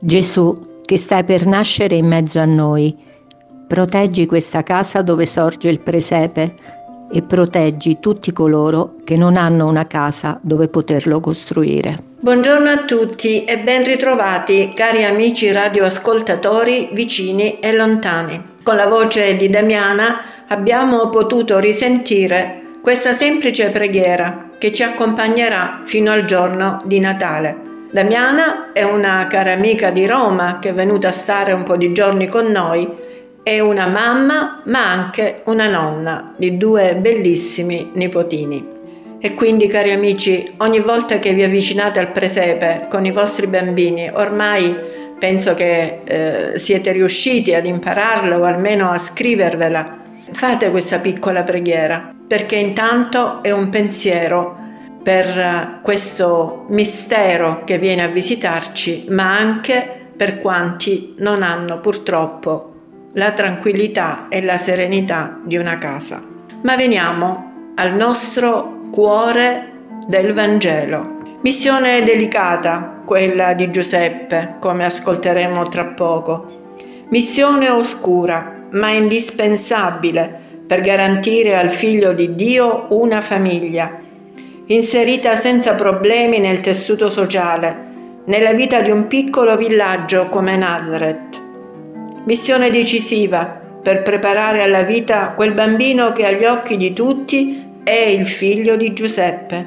Gesù, che stai per nascere in mezzo a noi, proteggi questa casa dove sorge il presepe e proteggi tutti coloro che non hanno una casa dove poterlo costruire. Buongiorno a tutti e ben ritrovati, cari amici radioascoltatori vicini e lontani. Con la voce di Damiana abbiamo potuto risentire questa semplice preghiera che ci accompagnerà fino al giorno di Natale. Damiana è una cara amica di Roma che è venuta a stare un po' di giorni con noi, è una mamma ma anche una nonna di 2 bellissimi nipotini. E quindi, cari amici, ogni volta che vi avvicinate al presepe con i vostri bambini, ormai penso che siete riusciti ad impararla o almeno a scrivervela, fate questa piccola preghiera, perché intanto è un pensiero per questo mistero che viene a visitarci, ma anche per quanti non hanno purtroppo la tranquillità e la serenità di una casa. Ma veniamo al nostro cuore del Vangelo. Missione delicata, quella di Giuseppe, come ascolteremo tra poco. Missione oscura, ma indispensabile per garantire al Figlio di Dio una famiglia, inserita senza problemi nel tessuto sociale, nella vita di un piccolo villaggio come Nazareth. Missione decisiva per preparare alla vita quel bambino che agli occhi di tutti è il figlio di Giuseppe.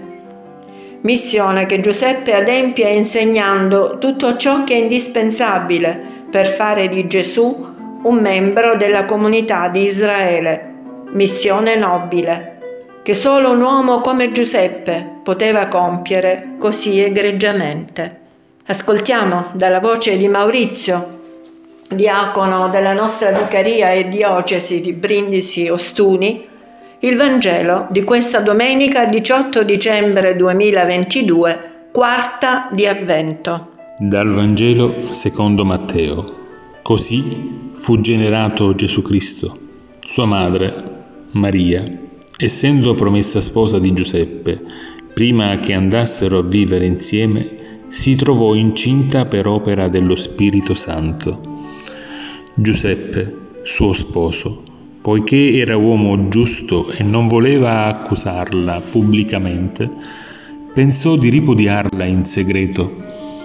Missione che Giuseppe adempie insegnando tutto ciò che è indispensabile per fare di Gesù un membro della comunità di Israele. Missione nobile che solo un uomo come Giuseppe poteva compiere così egregiamente. Ascoltiamo dalla voce di Maurizio, diacono della nostra vicaria e diocesi di Brindisi Ostuni, il Vangelo di questa domenica 18 dicembre 2022, quarta di Avvento. Dal Vangelo secondo Matteo. Così fu generato Gesù Cristo. Sua madre, Maria, essendo promessa sposa di Giuseppe, prima che andassero a vivere insieme, si trovò incinta per opera dello Spirito Santo. Giuseppe, suo sposo, poiché era uomo giusto e non voleva accusarla pubblicamente, pensò di ripudiarla in segreto.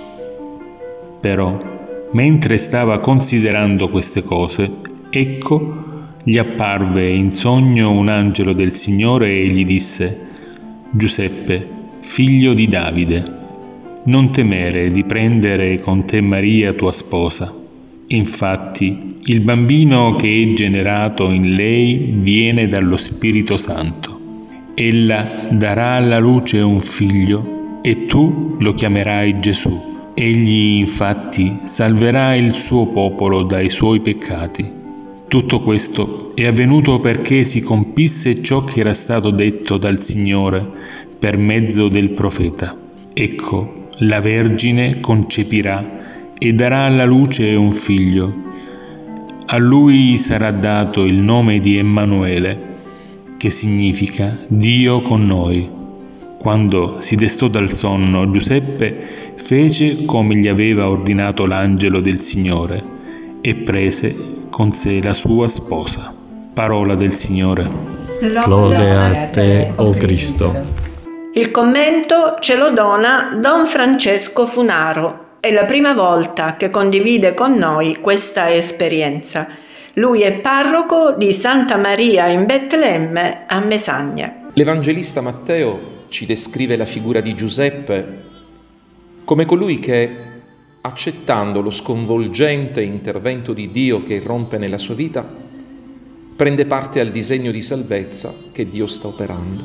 Però, mentre stava considerando queste cose, ecco, gli apparve in sogno un angelo del Signore e gli disse: Giuseppe, figlio di Davide, non temere di prendere con te Maria tua sposa. Infatti, il bambino che è generato in lei viene dallo Spirito Santo. Ella darà alla luce un figlio e tu lo chiamerai Gesù. Egli infatti salverà il suo popolo dai suoi peccati. Tutto questo è avvenuto perché si compisse ciò che era stato detto dal Signore per mezzo del profeta. Ecco, la Vergine concepirà e darà alla luce un figlio. A lui sarà dato il nome di Emanuele, che significa Dio con noi. Quando si destò dal sonno, Giuseppe fece come gli aveva ordinato l'angelo del Signore e prese con sé la sua sposa. Parola del Signore. Lode a te, o Cristo. Il commento ce lo dona Don Francesco Funaro. È la prima volta che condivide con noi questa esperienza. Lui è parroco di Santa Maria in Betlemme a Mesagna. L'Evangelista Matteo ci descrive la figura di Giuseppe come colui che, accettando lo sconvolgente intervento di Dio che irrompe nella sua vita, prende parte al disegno di salvezza che Dio sta operando.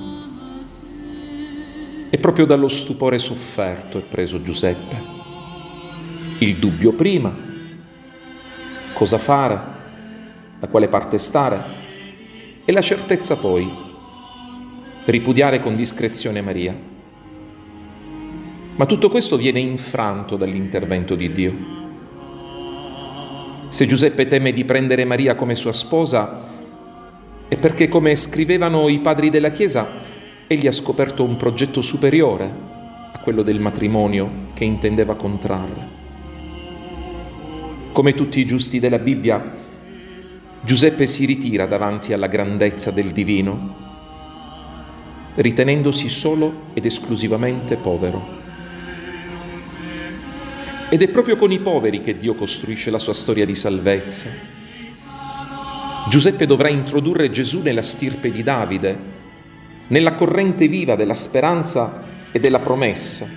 E proprio dallo stupore sofferto è preso Giuseppe. Il dubbio prima, cosa fare, da quale parte stare, e la certezza poi, ripudiare con discrezione Maria. Ma tutto questo viene infranto dall'intervento di Dio. Se Giuseppe teme di prendere Maria come sua sposa, è perché, come scrivevano i padri della Chiesa, egli ha scoperto un progetto superiore a quello del matrimonio che intendeva contrarre. Come tutti i giusti della Bibbia, Giuseppe si ritira davanti alla grandezza del divino, ritenendosi solo ed esclusivamente povero. Ed è proprio con i poveri che Dio costruisce la sua storia di salvezza. Giuseppe dovrà introdurre Gesù nella stirpe di Davide, nella corrente viva della speranza e della promessa.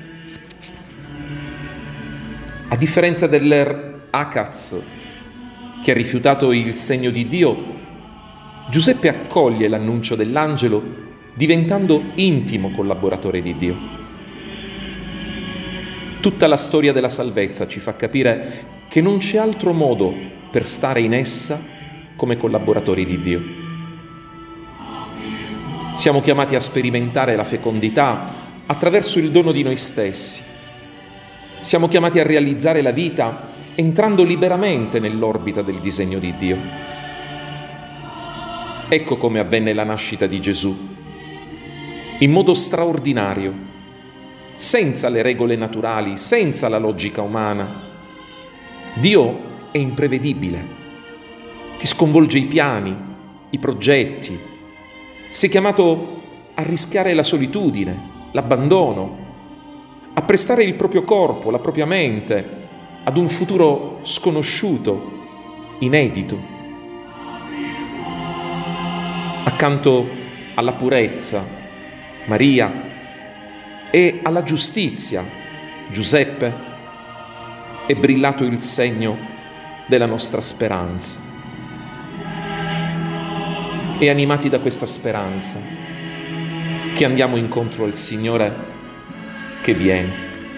A differenza dell'Er Akaz, che ha rifiutato il segno di Dio, Giuseppe accoglie l'annuncio dell'angelo, diventando intimo collaboratore di Dio. Tutta la storia della salvezza ci fa capire che non c'è altro modo per stare in essa come collaboratori di Dio. Siamo chiamati a sperimentare la fecondità attraverso il dono di noi stessi. Siamo chiamati a realizzare la vita entrando liberamente nell'orbita del disegno di Dio. Ecco come avvenne la nascita di Gesù, in modo straordinario, senza le regole naturali, senza la logica umana. Dio è imprevedibile, ti sconvolge i piani, i progetti. Sei chiamato a rischiare la solitudine, l'abbandono, a prestare il proprio corpo, la propria mente ad un futuro sconosciuto, inedito. Accanto alla purezza, Maria, e alla giustizia, Giuseppe, è brillato il segno della nostra speranza. E animati da questa speranza, che andiamo incontro al Signore che viene.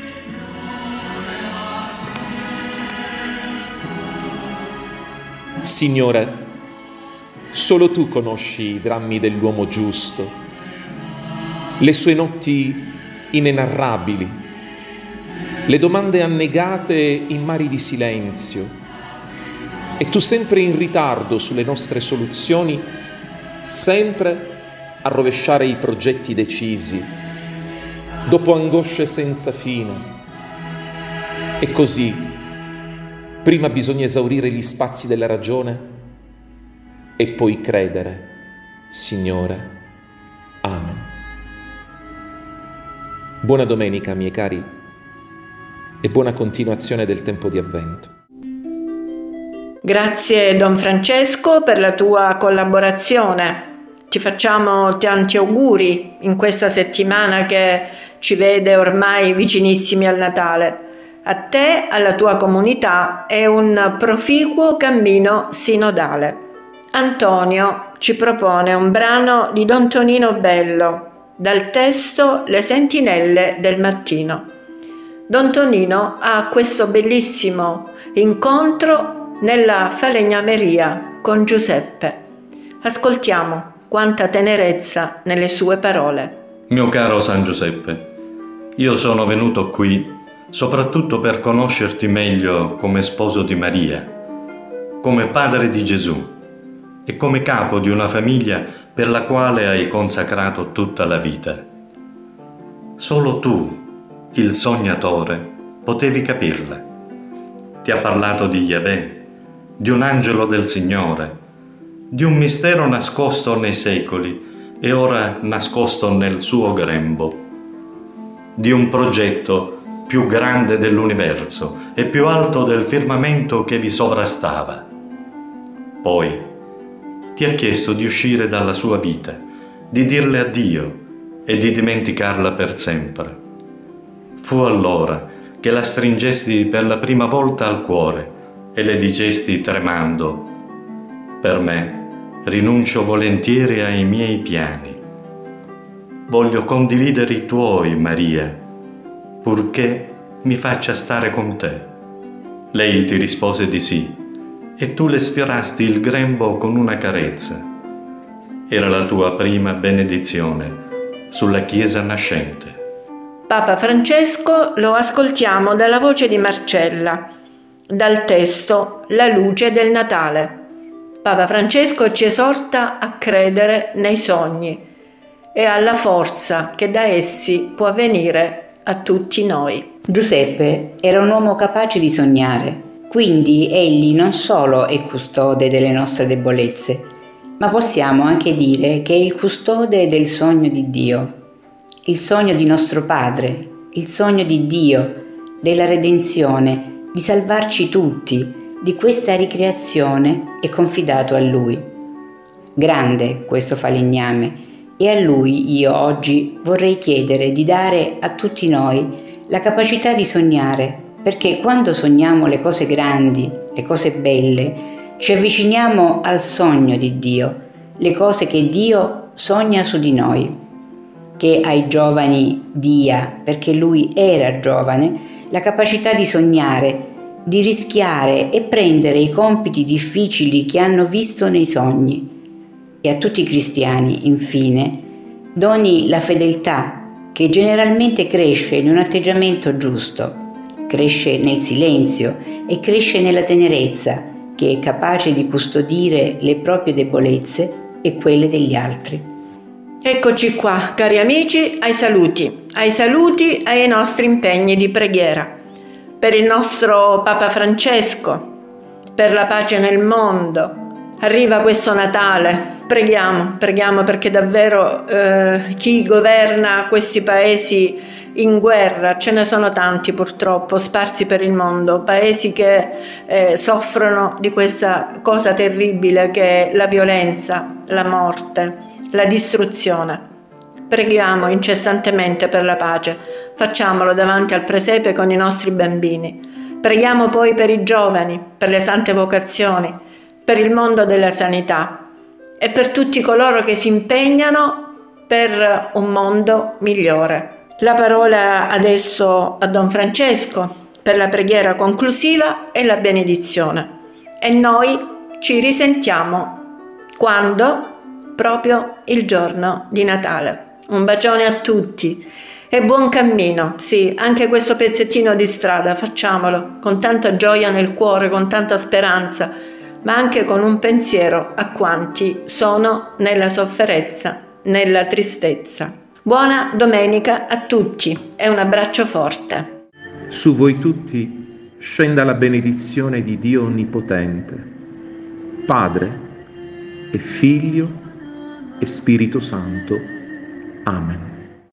Signore, solo tu conosci i drammi dell'uomo giusto, le sue notti inenarrabili, le domande annegate in mari di silenzio, e tu sempre in ritardo sulle nostre soluzioni, sempre a rovesciare i progetti decisi, dopo angosce senza fine. E così, prima bisogna esaurire gli spazi della ragione e poi credere, Signore. Amen. Buona domenica, miei cari, e buona continuazione del tempo di Avvento. Grazie Don Francesco per la tua collaborazione. Ti facciamo tanti auguri in questa settimana che ci vede ormai vicinissimi al Natale. A te, alla tua comunità e un proficuo cammino sinodale. Antonio ci propone un brano di Don Tonino Bello, dal testo Le sentinelle del mattino. Don Tonino ha questo bellissimo incontro nella falegnameria con Giuseppe. Ascoltiamo quanta tenerezza nelle sue parole. Mio caro San Giuseppe, io sono venuto qui soprattutto per conoscerti meglio come sposo di Maria, come padre di Gesù e come capo di una famiglia per la quale hai consacrato tutta la vita. Solo tu, il sognatore, potevi capirla. Ti ha parlato di Yahweh, di un angelo del Signore, di un mistero nascosto nei secoli e ora nascosto nel suo grembo, di un progetto più grande dell'universo e più alto del firmamento che vi sovrastava. Poi ti ha chiesto di uscire dalla sua vita, di dirle addio e di dimenticarla per sempre. Fu allora che la stringesti per la prima volta al cuore e le dicesti tremando: per me rinuncio volentieri ai miei piani. Voglio condividere i tuoi, Maria, purché mi faccia stare con te. Lei ti rispose di sì, e tu le sfiorasti il grembo con una carezza. Era la tua prima benedizione sulla Chiesa nascente. Papa Francesco lo ascoltiamo dalla voce di Marcella, dal testo La luce del Natale. Papa Francesco ci esorta a credere nei sogni e alla forza che da essi può venire a tutti noi. Giuseppe era un uomo capace di sognare. Quindi Egli non solo è custode delle nostre debolezze, ma possiamo anche dire che è il custode del sogno di Dio, il sogno di nostro Padre, il sogno di Dio, della redenzione, di salvarci tutti, di questa ricreazione è confidato a Lui. Grande questo falegname, e a Lui io oggi vorrei chiedere di dare a tutti noi la capacità di sognare, perché quando sogniamo le cose grandi, le cose belle, ci avviciniamo al sogno di Dio, le cose che Dio sogna su di noi. Che ai giovani dia, perché Lui era giovane, la capacità di sognare, di rischiare e prendere i compiti difficili che hanno visto nei sogni. E a tutti i cristiani, infine, doni la fedeltà che generalmente cresce in un atteggiamento giusto, cresce nel silenzio e cresce nella tenerezza, che è capace di custodire le proprie debolezze e quelle degli altri. Eccoci qua, cari amici, ai saluti ai nostri impegni di preghiera. Per il nostro Papa Francesco, per la pace nel mondo. Arriva questo Natale, preghiamo perché davvero chi governa questi paesi in guerra, ce ne sono tanti purtroppo sparsi per il mondo, paesi che soffrono di questa cosa terribile che è la violenza, la morte, la distruzione. Preghiamo incessantemente per la pace, facciamolo davanti al presepe con i nostri bambini. Preghiamo poi per i giovani, per le sante vocazioni, per il mondo della sanità e per tutti coloro che si impegnano per un mondo migliore. La parola adesso a Don Francesco per la preghiera conclusiva e la benedizione. E noi ci risentiamo quando? Proprio il giorno di Natale. Un bacione a tutti e buon cammino. Sì, anche questo pezzettino di strada facciamolo con tanta gioia nel cuore, con tanta speranza, ma anche con un pensiero a quanti sono nella sofferenza, nella tristezza. Buona domenica a tutti e un abbraccio forte. Su voi tutti scenda la benedizione di Dio Onnipotente, Padre e Figlio e Spirito Santo. Amen.